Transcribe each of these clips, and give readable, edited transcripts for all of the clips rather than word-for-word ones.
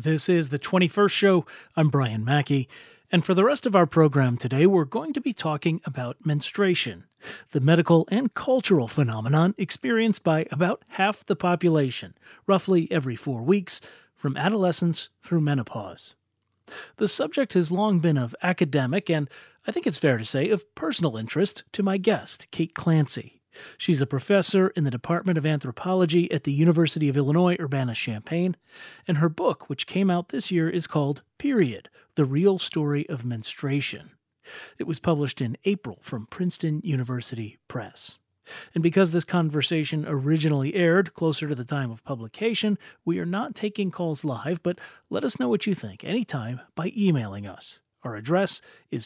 This is the 21st show. I'm Brian Mackey. And for the rest of our program today, we're going to be talking about menstruation, the medical and cultural phenomenon experienced by about half the population, roughly every 4 weeks, from adolescence through menopause. The subject has long been of academic and, I think it's fair to say, of personal interest to my guest, Kate Clancy. She's a professor in the Department of Anthropology at the University of Illinois Urbana-Champaign, and her book, which came out this year, is called Period: The Real Story of Menstruation. It was published in April from Princeton University Press. And because this conversation originally aired closer to the time of publication, we are not taking calls live, but let us know what you think anytime by emailing us. Our address is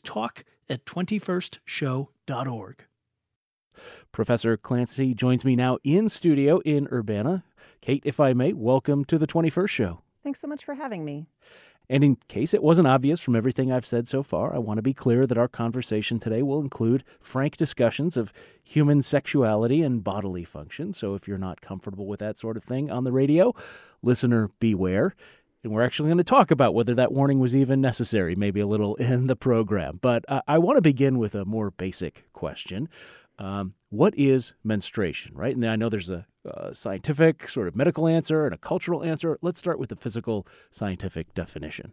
talk@21stshow.org. Professor Clancy joins me now in studio in Urbana. Kate, if I may, welcome to the 21st show. Thanks so much for having me. And in case it wasn't obvious from everything I've said so far, I want to be clear that our conversation today will include frank discussions of human sexuality and bodily function. So if you're not comfortable with that sort of thing on the radio, listener beware. And we're actually going to talk about whether that warning was even necessary, maybe a little in the program. But I want to begin with a more basic question. What is menstruation, right? And I know there's a scientific sort of medical answer and a cultural answer. Let's start with the physical scientific definition.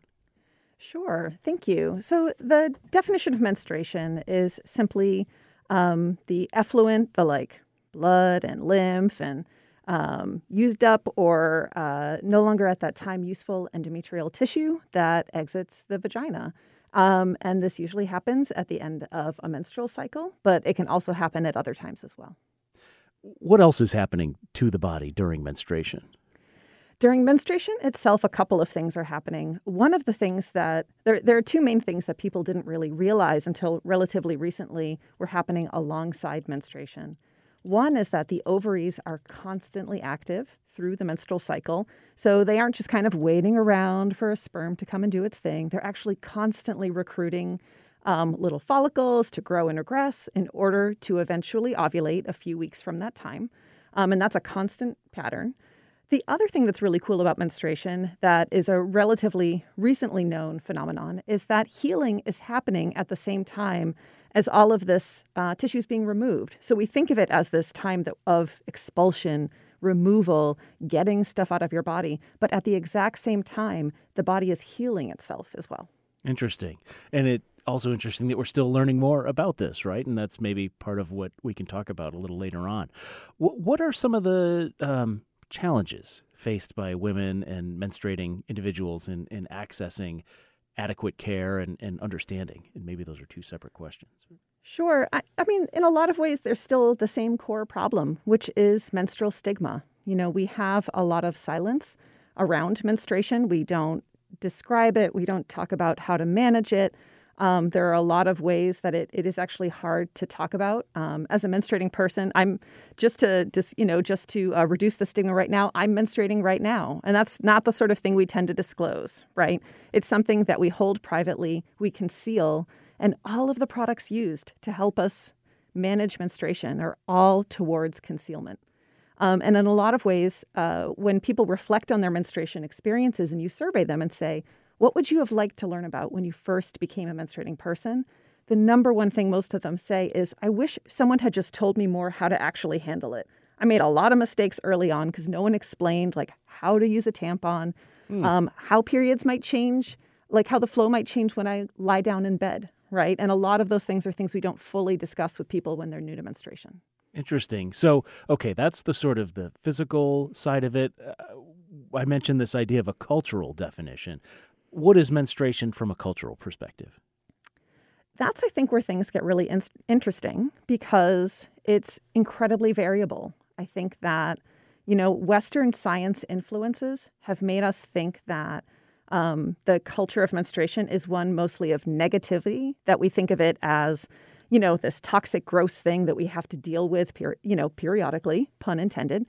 Sure. Thank you. So the definition of menstruation is simply the effluent, the blood and lymph and used up or no longer at that time useful endometrial tissue that exits the vagina. And this usually happens at the end of a menstrual cycle, but it can also happen at other times as well. What else is happening to the body during menstruation? During menstruation itself, a couple of things are happening. One of the things that there are two main things that people didn't really realize until relatively recently were happening alongside menstruation. One is that the ovaries are constantly active through the menstrual cycle. So they aren't just kind of waiting around for a sperm to come and do its thing. They're actually constantly recruiting little follicles to grow and regress in order to eventually ovulate a few weeks from that time. And that's a constant pattern. The other thing that's really cool about menstruation that is a relatively recently known phenomenon is that healing is happening at the same time as all of this tissue is being removed. So we think of it as this time of expulsion, removal, getting stuff out of your body. But at the exact same time, the body is healing itself as well. Interesting. And it's also interesting that we're still learning more about this, right? And that's maybe part of what we can talk about a little later on. What are some of the challenges faced by women and menstruating individuals in accessing adequate care and understanding? And maybe those are two separate questions. Sure. I mean, in a lot of ways, there's still the same core problem, which is menstrual stigma. You know, we have a lot of silence around menstruation. We don't describe it. We don't talk about how to manage it. There are a lot of ways that it is actually hard to talk about. As a menstruating person, I'm just to reduce the stigma right now, I'm menstruating right now. And that's not the sort of thing we tend to disclose, right? It's something that we hold privately, we conceal, and all of the products used to help us manage menstruation are all towards concealment. And in a lot of ways, when people reflect on their menstruation experiences and you survey them and say, what would you have liked to learn about when you first became a menstruating person? The number one thing most of them say is, I wish someone had just told me more how to actually handle it. I made a lot of mistakes early on because no one explained how to use a tampon, how periods might change, how the flow might change when I lie down in bed, right? And a lot of those things are things we don't fully discuss with people when they're new to menstruation. Interesting. So, okay, that's the sort of the physical side of it. I mentioned this idea of a cultural definition. What is menstruation from a cultural perspective? That's, I think, where things get really interesting because it's incredibly variable. I think that, Western science influences have made us think that the culture of menstruation is one mostly of negativity, that we think of it as, this toxic, gross thing that we have to deal with, periodically, pun intended.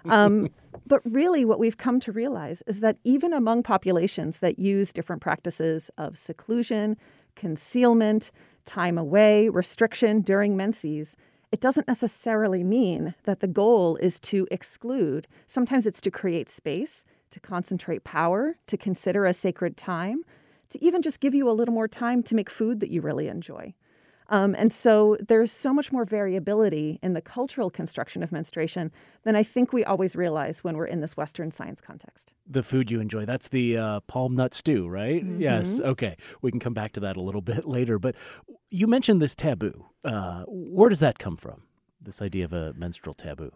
But really what we've come to realize is that even among populations that use different practices of seclusion, concealment, time away, restriction during menses, it doesn't necessarily mean that the goal is to exclude. Sometimes it's to create space to concentrate power, to consider a sacred time, to even just give you a little more time to make food that you really enjoy. And so there's so much more variability in the cultural construction of menstruation than I think we always realize when we're in this Western science context. The food you enjoy, that's the palm nut stew, right? Mm-hmm. Yes. Okay. We can come back to that a little bit later. But you mentioned this taboo. Where does that come from, this idea of a menstrual taboo?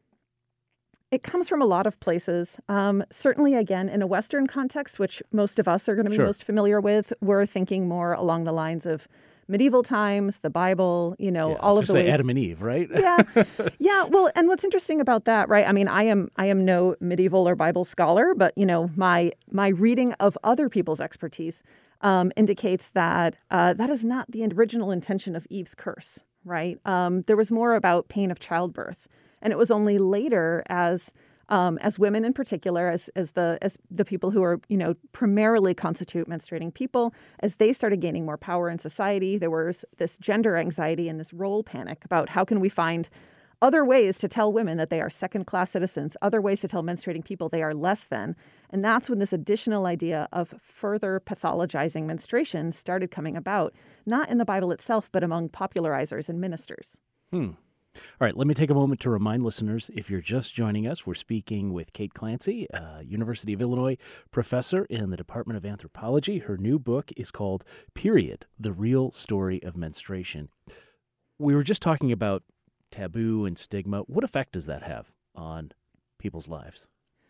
It comes from a lot of places. Certainly, again, in a Western context, which most of us are going to be most familiar with, we're thinking more along the lines of medieval times, the Bible, all of the ways. Adam and Eve, right? Yeah. Well, and what's interesting about that, right? I mean, I am no medieval or Bible scholar, but my reading of other people's expertise indicates that that is not the original intention of Eve's curse, right? There was more about pain of childbirth. And it was only later as women in particular, as the people who are, primarily constitute menstruating people, as they started gaining more power in society, there was this gender anxiety and this role panic about how can we find other ways to tell women that they are second-class citizens, other ways to tell menstruating people they are less than. And that's when this additional idea of further pathologizing menstruation started coming about, not in the Bible itself, but among popularizers and ministers. All right, let me take a moment to remind listeners, if you're just joining us, we're speaking with Kate Clancy, University of Illinois professor in the Department of Anthropology. Her new book is called Period, The Real Story of Menstruation. We were just talking about taboo and stigma. What effect does that have on people's lives?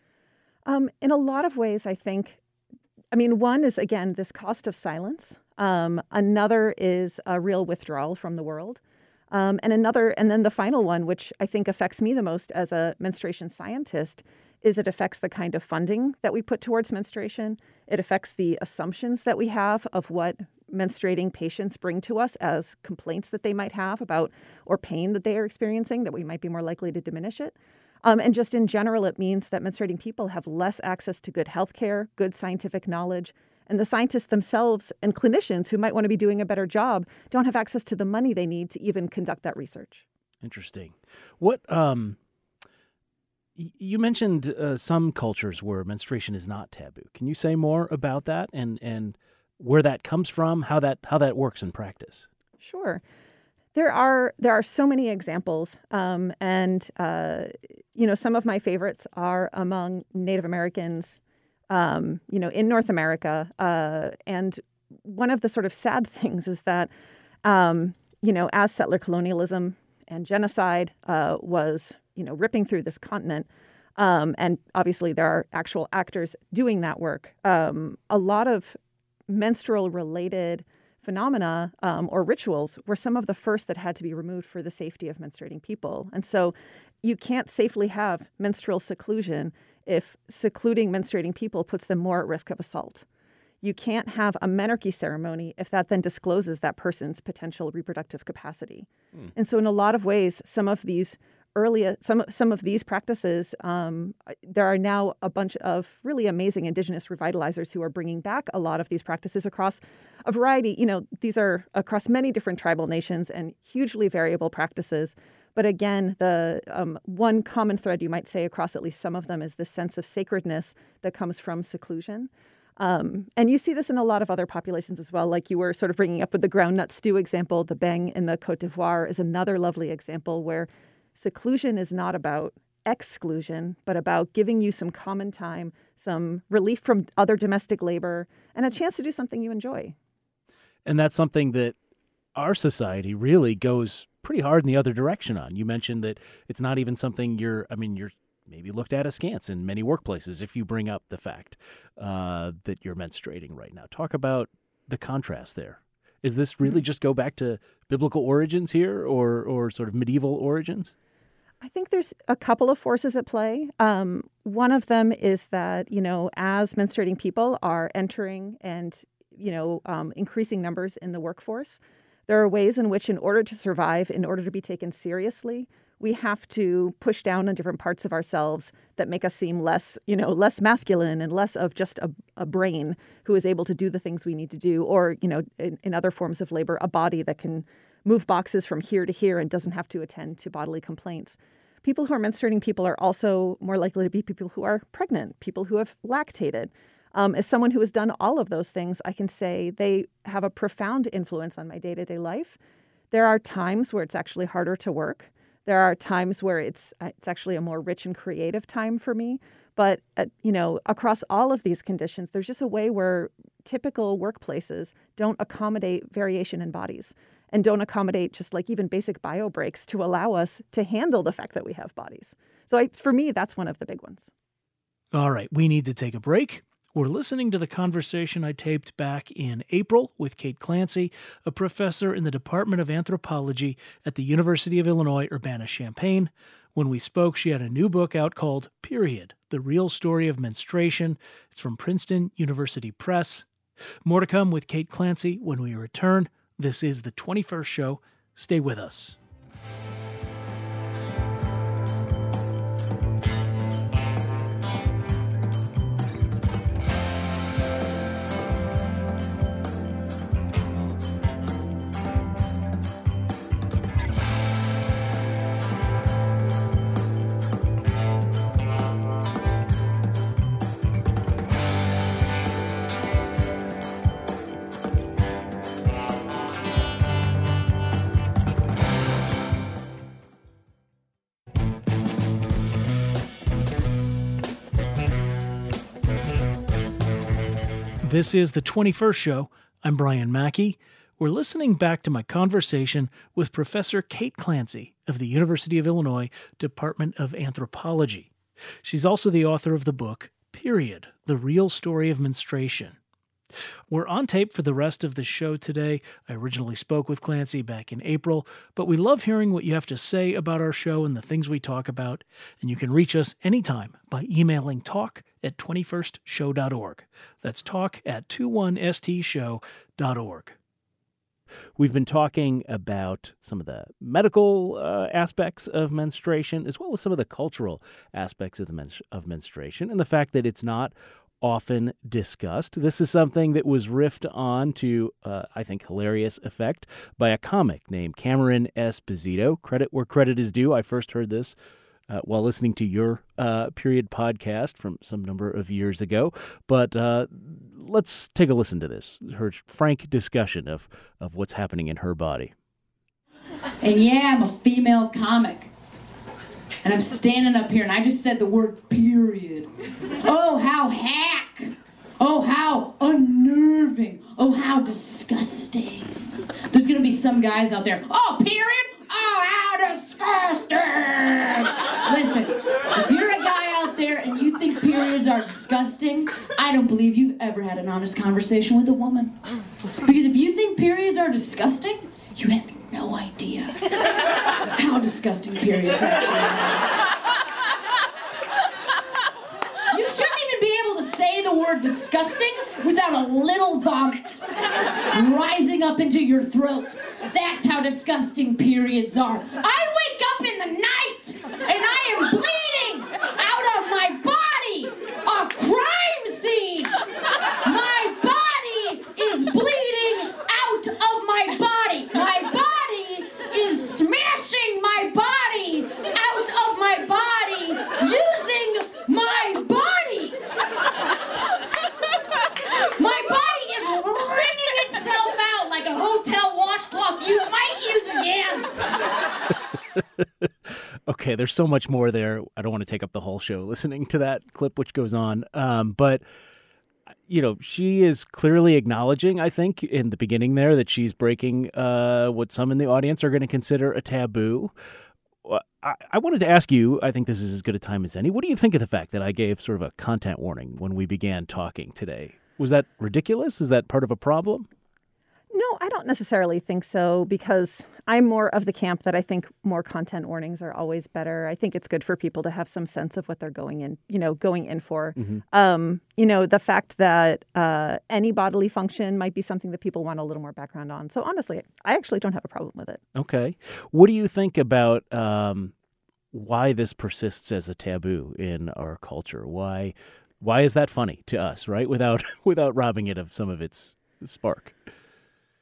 In a lot of ways, I think, one is, again, this cost of silence. Another is a real withdrawal from the world. And then the final one, which I think affects me the most as a menstruation scientist, is it affects the kind of funding that we put towards menstruation. It affects the assumptions that we have of what menstruating patients bring to us as complaints that they might have about or pain that they are experiencing, that we might be more likely to diminish it. And just in general, it means that menstruating people have less access to good health care, good scientific knowledge. And the scientists themselves and clinicians who might want to be doing a better job don't have access to the money they need to even conduct that research. Interesting. What you mentioned some cultures where menstruation is not taboo. Can you say more about that and where that comes from, how that works in practice? Sure. There are so many examples, and some of my favorites are among Native Americans. In North America. And one of the sort of sad things is that, as settler colonialism and genocide was, ripping through this continent, and obviously there are actual actors doing that work, a lot of menstrual-related phenomena or rituals were some of the first that had to be removed for the safety of menstruating people. And so you can't safely have menstrual seclusion if secluding menstruating people puts them more at risk of assault. You can't have a menarche ceremony if that then discloses that person's potential reproductive capacity. And so in a lot of ways, some of these practices, there are now a bunch of really amazing indigenous revitalizers who are bringing back a lot of these practices across a variety. These are across many different tribal nations and hugely variable practices. But again, the one common thread you might say across at least some of them is this sense of sacredness that comes from seclusion. And you see this in a lot of other populations as well, like you were sort of bringing up with the groundnut stew example. The Beng in the Côte d'Ivoire is another lovely example where seclusion is not about exclusion, but about giving you some common time, some relief from other domestic labor, and a chance to do something you enjoy. And that's something that our society really goes pretty hard in the other direction on. You mentioned that it's not even something you're maybe looked at askance in many workplaces if you bring up the fact that you're menstruating right now. Talk about the contrast there. Is this really just go back to biblical origins here or sort of medieval origins? I think there's a couple of forces at play. One of them is that, as menstruating people are entering and, increasing numbers in the workforce, there are ways in which in order to survive, in order to be taken seriously, we have to push down on different parts of ourselves that make us seem less masculine and less of just a brain who is able to do the things we need to do, or, in other forms of labor, a body that can move boxes from here to here and doesn't have to attend to bodily complaints. People who are menstruating people are also more likely to be people who are pregnant, people who have lactated. As someone who has done all of those things, I can say they have a profound influence on my day-to-day life. There are times where it's actually harder to work. There are times where it's actually a more rich and creative time for me. But, across all of these conditions, there's just a way where typical workplaces don't accommodate variation in bodies and don't accommodate just like even basic bio breaks to allow us to handle the fact that we have bodies. So for me, that's one of the big ones. All right, we need to take a break. We're listening to the conversation I taped back in April with Kate Clancy, a professor in the Department of Anthropology at the University of Illinois Urbana-Champaign. When we spoke, she had a new book out called Period, The Real Story of Menstruation. It's from Princeton University Press. More to come with Kate Clancy when we return. This is the 21st Show. Stay with us. This is the 21st Show. I'm Brian Mackey. We're listening back to my conversation with Professor Kate Clancy of the University of Illinois Department of Anthropology. She's also the author of the book, Period, The Real Story of Menstruation. We're on tape for the rest of the show today. I originally spoke with Clancy back in April, but we love hearing what you have to say about our show and the things we talk about, and you can reach us anytime by emailing talk@21stshow.org. That's talk@21stshow.org. We've been talking about some of the medical aspects of menstruation, as well as some of the cultural aspects of menstruation, and the fact that it's not often discussed. This is something that was riffed on to, I think, hilarious effect by a comic named Cameron Esposito. Credit where credit is due. I first heard this while listening to your Period podcast from some number of years ago. But let's take a listen to this, her frank discussion of what's happening in her body. And yeah, I'm a female comic. And I'm standing up here and I just said the word period. Oh, how hack. Oh, how unnerving. Oh, how disgusting. There's going to be some guys out there. Oh, period? Oh, how disgusting. Listen, if you're a guy out there and you think periods are disgusting, I don't believe you've ever had an honest conversation with a woman. Because if you think periods are disgusting, you have no idea how disgusting periods actually are. You shouldn't even be able to say the word disgusting without a little vomit rising up into your throat. That's how disgusting periods are. I wake up in the night and I am bleeding out of my body. A crime scene. My body is bleeding out of my body. My body is smashing my body out of my body using my body. My body is wringing itself out like a hotel washcloth you might use again. Okay, there's so much more there. I don't want to take up the whole show listening to that clip which goes on. But she is clearly acknowledging, I think, in the beginning there that she's breaking what some in the audience are going to consider a taboo. I wanted to ask you, I think this is as good a time as any, what do you think of the fact that I gave sort of a content warning when we began talking today? Was that ridiculous? Is that part of a problem? No, I don't necessarily think so, because I'm more of the camp that I think more content warnings are always better. I think it's good for people to have some sense of what they're going in for. Mm-hmm. The fact that any bodily function might be something that people want a little more background on. So honestly, I actually don't have a problem with it. Okay. What do you think about why this persists as a taboo in our culture? Why is that funny to us, right? Without robbing it of some of its spark.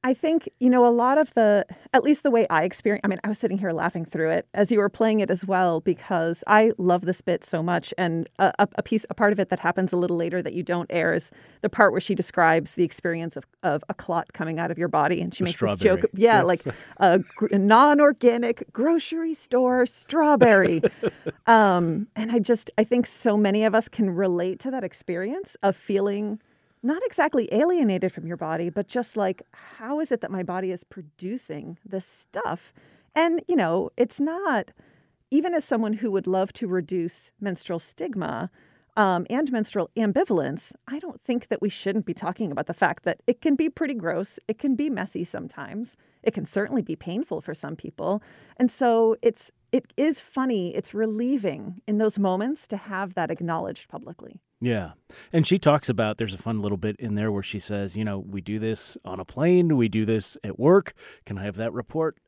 I think, a lot of at least the way I experience, I was sitting here laughing through it as you were playing it as well, because I love this bit so much. And a part of it that happens a little later that you don't air is the part where she describes the experience of a clot coming out of your body. And she makes this joke, like a non-organic grocery store strawberry. And I think so many of us can relate to that experience of feeling not exactly alienated from your body, but just like, how is it that my body is producing this stuff? And, it's not, even as someone who would love to reduce menstrual stigma and menstrual ambivalence, I don't think that we shouldn't be talking about the fact that it can be pretty gross. It can be messy sometimes. It can certainly be painful for some people. And so it is funny. It's relieving in those moments to have that acknowledged publicly. Yeah. And she talks about, there's a fun little bit in there where she says, we do this on a plane, we do this at work. Can I have that report?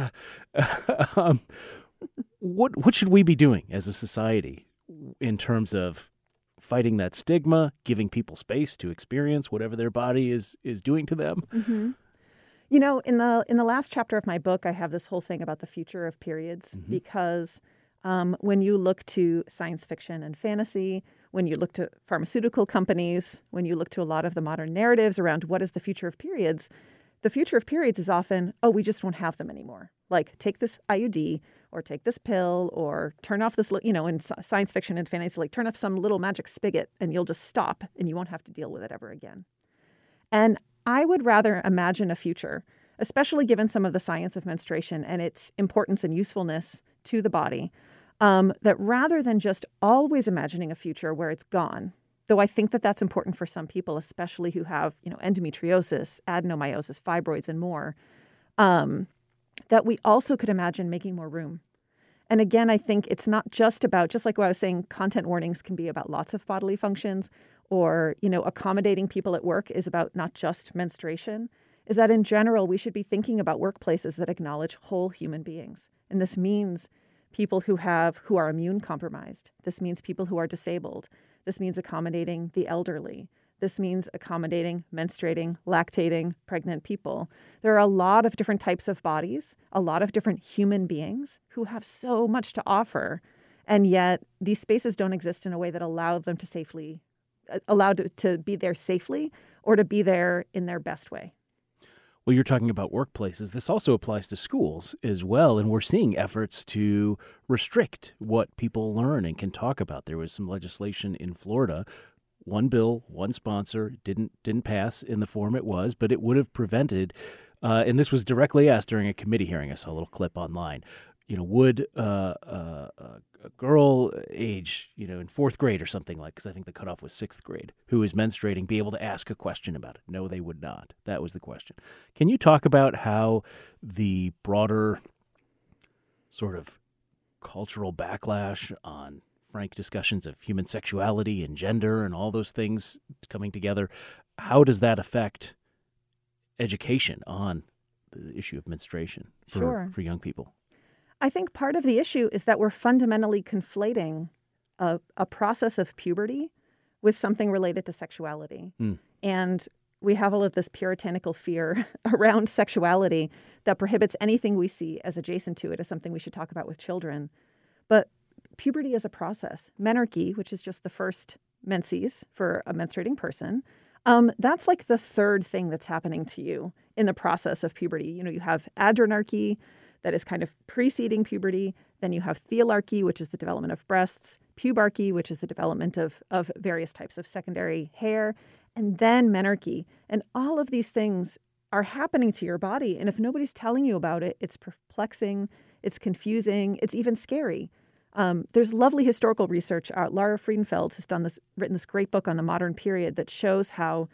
What should we be doing as a society in terms of fighting that stigma, giving people space to experience whatever their body is doing to them? Mm-hmm. In the last chapter of my book, I have this whole thing about the future of periods, because when you look to science fiction and fantasy, when you look to pharmaceutical companies, when you look to a lot of the modern narratives around what is the future of periods, the future of periods is often, we just won't have them anymore. Like, take this IUD or take this pill or turn off this, in science fiction and fantasy, like turn off some little magic spigot and you'll just stop and you won't have to deal with it ever again. And I would rather imagine a future, especially given some of the science of menstruation and its importance and usefulness to the body, that rather than just always imagining a future where it's gone, though I think that that's important for some people, especially who have, endometriosis, adenomyosis, fibroids, and more, that we also could imagine making more room. And again, I think it's not just about, just like what I was saying, content warnings can be about lots of bodily functions, or, accommodating people at work is about not just menstruation, is that in general, we should be thinking about workplaces that acknowledge whole human beings. And this means people who are immune compromised. This means people who are disabled. This means accommodating the elderly. This means accommodating menstruating, lactating, pregnant people. There are a lot of different types of bodies, a lot of different human beings who have so much to offer. And yet these spaces don't exist in a way that allow them to be there safely or to be there in their best way. Well, you're talking about workplaces. This also applies to schools as well, and we're seeing efforts to restrict what people learn and can talk about. There was some legislation in Florida, one bill, one sponsor, didn't pass in the form it was, but it would have prevented, and this was directly asked during a committee hearing. I saw a little clip online. Would a girl age, in fourth grade or something like, because I think the cutoff was sixth grade, who is menstruating, be able to ask a question about it? No, they would not. That was the question. Can you talk about how the broader sort of cultural backlash on frank discussions of human sexuality and gender and all those things coming together, how does that affect education on the issue of menstruation for young people? I think part of the issue is that we're fundamentally conflating a process of puberty with something related to sexuality. And we have all of this puritanical fear around sexuality that prohibits anything we see as adjacent to it as something we should talk about with children. But puberty is a process. Menarche, which is just the first menses for a menstruating person, that's like the third thing that's happening to you in the process of puberty. You have adrenarche, that is kind of preceding puberty. Then you have thealarchy, which is the development of breasts, pubarchy, which is the development of various types of secondary hair, and then menarche. And all of these things are happening to your body. And if nobody's telling you about it, it's perplexing, it's confusing, it's even scary. There's lovely historical research. Lara Friedenfeld has written this great book on the modern period that shows how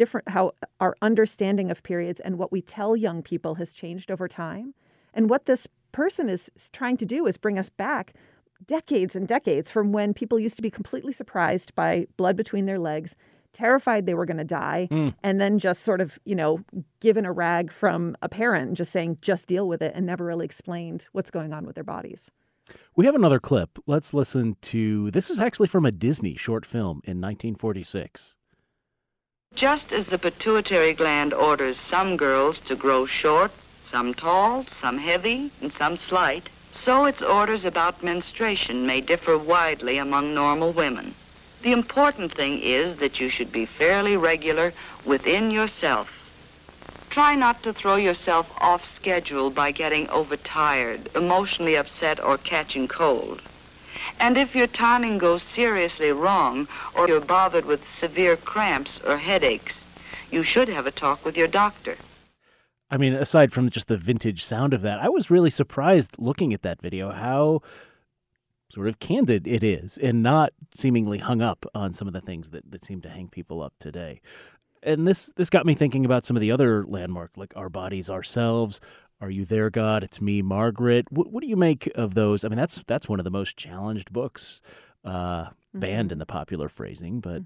our understanding of periods and what we tell young people has changed over time. And what this person is trying to do is bring us back decades and decades from when people used to be completely surprised by blood between their legs, terrified they were going to die, and then just sort of, given a rag from a parent and just saying, just deal with it, and never really explained what's going on with their bodies. We have another clip. Let's listen to, this is actually from a Disney short film in 1946. Just as the pituitary gland orders some girls to grow short, some tall, some heavy, and some slight, so its orders about menstruation may differ widely among normal women. The important thing is that you should be fairly regular within yourself. Try not to throw yourself off schedule by getting overtired, emotionally upset, or catching cold. And if your timing goes seriously wrong, or you're bothered with severe cramps or headaches, you should have a talk with your doctor. I mean, aside from just the vintage sound of that, I was really surprised looking at that video how sort of candid it is and not seemingly hung up on some of the things that seem to hang people up today. And this got me thinking about some of the other landmarks, like Our Bodies, Ourselves, Are You There, God? It's Me, Margaret. What do you make of those? I mean, that's one of the most challenged books banned in the popular phrasing. But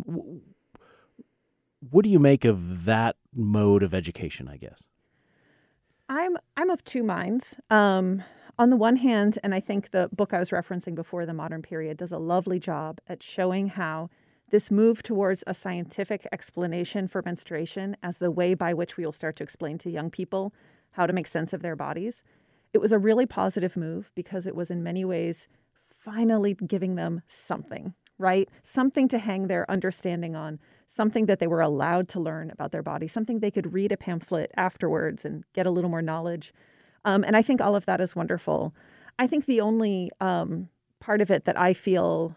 what do you make of that mode of education, I guess? I'm of two minds. On the one hand, and I think the book I was referencing before, The Modern Period, does a lovely job at showing how this move towards a scientific explanation for menstruation as the way by which we will start to explain to young people how to make sense of their bodies. It was a really positive move because it was in many ways finally giving them something, right? Something to hang their understanding on, something that they were allowed to learn about their body, something they could read a pamphlet afterwards and get a little more knowledge. And I think all of that is wonderful. I think the only part of it that I feel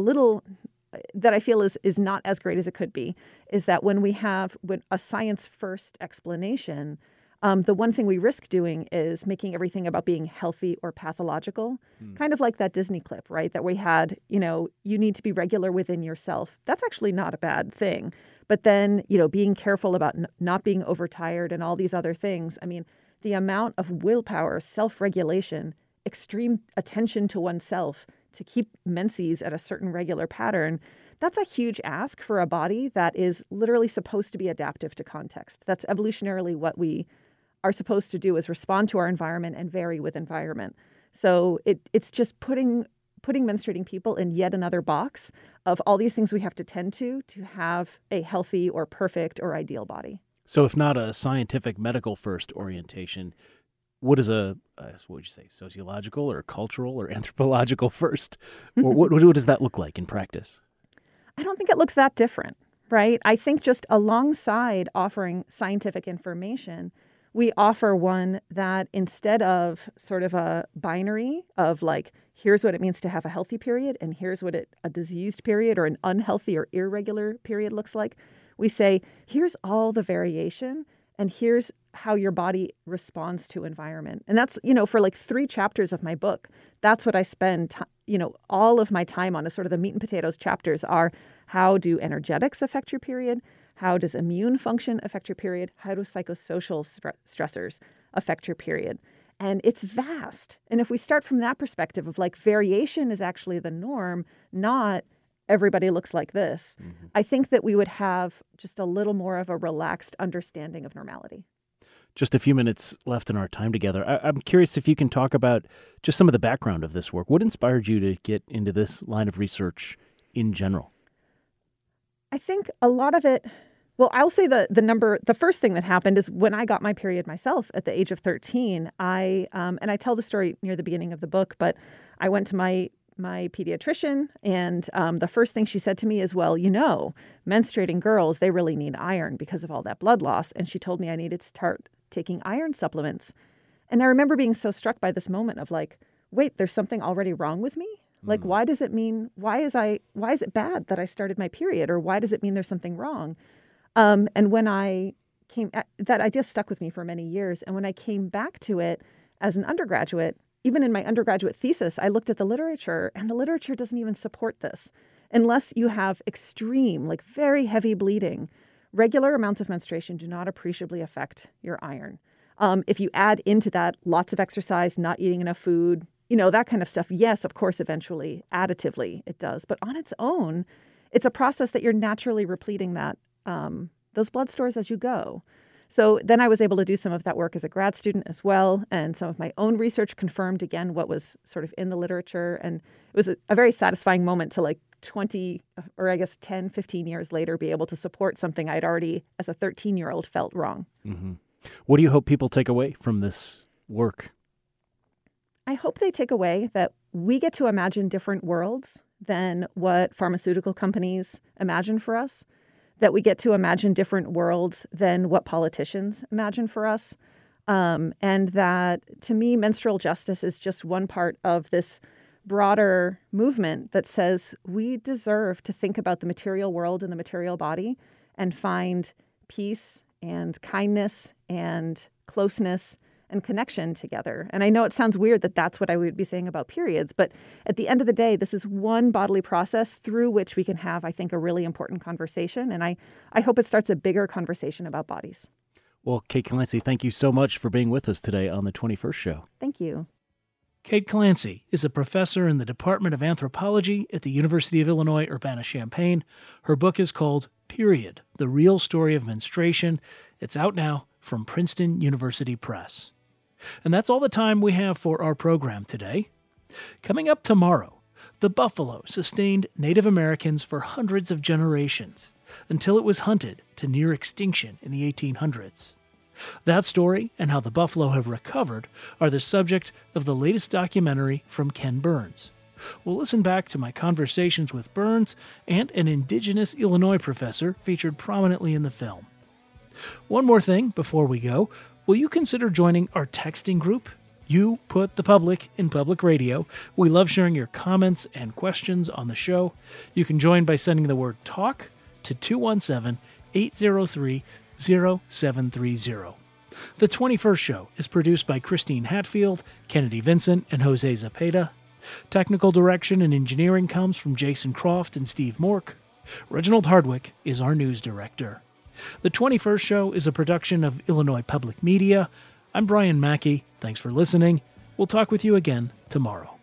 is not as great as it could be is that when we have a science-first explanation, the one thing we risk doing is making everything about being healthy or pathological, kind of like that Disney clip, right? That we had, you need to be regular within yourself. That's actually not a bad thing. But then, being careful about not being overtired and all these other things. I mean, the amount of willpower, self-regulation, extreme attention to oneself to keep menses at a certain regular pattern, that's a huge ask for a body that is literally supposed to be adaptive to context. That's evolutionarily what we are supposed to do, is respond to our environment and vary with environment. So it's just putting menstruating people in yet another box of all these things we have to tend to have a healthy or perfect or ideal body. So if not a scientific medical first orientation, what is what would you say, sociological or cultural or anthropological first? Or what does that look like in practice? I don't think it looks that different, right? I think just alongside offering scientific information, we offer one that instead of sort of a binary of like, here's what it means to have a healthy period and here's what a diseased period or an unhealthy or irregular period looks like, we say, here's all the variation and here's how your body responds to environment. And that's, for like 3 chapters of my book, that's what I spend, all of my time on, is sort of the meat and potatoes chapters are: how do energetics affect your period? How does immune function affect your period? How do psychosocial stressors affect your period? And it's vast. And if we start from that perspective of like variation is actually the norm, not everybody looks like this, I think that we would have just a little more of a relaxed understanding of normality. Just a few minutes left in our time together. I'm curious if you can talk about just some of the background of this work. What inspired you to get into this line of research in general? I think a lot of it, I'll say the first thing that happened is when I got my period myself at the age of 13, and I tell the story near the beginning of the book, but I went to my pediatrician, and the first thing she said to me is, menstruating girls, they really need iron because of all that blood loss. And she told me I needed to start taking iron supplements. And I remember being so struck by this moment of like, wait, there's something already wrong with me? Like, why is it bad that I started my period? Or why does it mean there's something wrong? And when that idea stuck with me for many years. And when I came back to it as an undergraduate, even in my undergraduate thesis, I looked at the literature, and the literature doesn't even support this. Unless you have extreme, like very heavy bleeding, regular amounts of menstruation do not appreciably affect your iron. If you add into that lots of exercise, not eating enough food, that kind of stuff, yes, of course, eventually, additively, it does. But on its own, it's a process that you're naturally repleting those blood stores as you go. So then I was able to do some of that work as a grad student as well. And some of my own research confirmed, again, what was sort of in the literature. And it was a very satisfying moment to like 20, or I guess 10, 15 years later, be able to support something I'd already, as a 13-year-old, felt wrong. Mm-hmm. What do you hope people take away from this work? I hope they take away that we get to imagine different worlds than what pharmaceutical companies imagine for us, that we get to imagine different worlds than what politicians imagine for us, and that, to me, menstrual justice is just one part of this broader movement that says we deserve to think about the material world and the material body and find peace and kindness and closeness and connection together. And I know it sounds weird that that's what I would be saying about periods, but at the end of the day, this is one bodily process through which we can have, I think, a really important conversation. And I hope it starts a bigger conversation about bodies. Well, Kate Clancy, thank you so much for being with us today on the 21st Show. Thank you. Kate Clancy is a professor in the Department of Anthropology at the University of Illinois Urbana-Champaign. Her book is called Period, The Real Story of Menstruation. It's out now from Princeton University Press. And that's all the time we have for our program today. Coming up tomorrow, the buffalo sustained Native Americans for hundreds of generations until it was hunted to near extinction in the 1800s. That story and how the buffalo have recovered are the subject of the latest documentary from Ken Burns. We'll listen back to my conversations with Burns and an indigenous Illinois professor featured prominently in the film. One more thing before we go. Will you consider joining our texting group? You put the public in public radio. We love sharing your comments and questions on the show. You can join by sending the word TALK to 217-803-0730. The 21st Show is produced by Christine Hatfield, Kennedy Vincent, and Jose Zapata. Technical direction and engineering comes from Jason Croft and Steve Mork. Reginald Hardwick is our news director. The 21st Show is a production of Illinois Public Media. I'm Brian Mackey. Thanks for listening. We'll talk with you again tomorrow.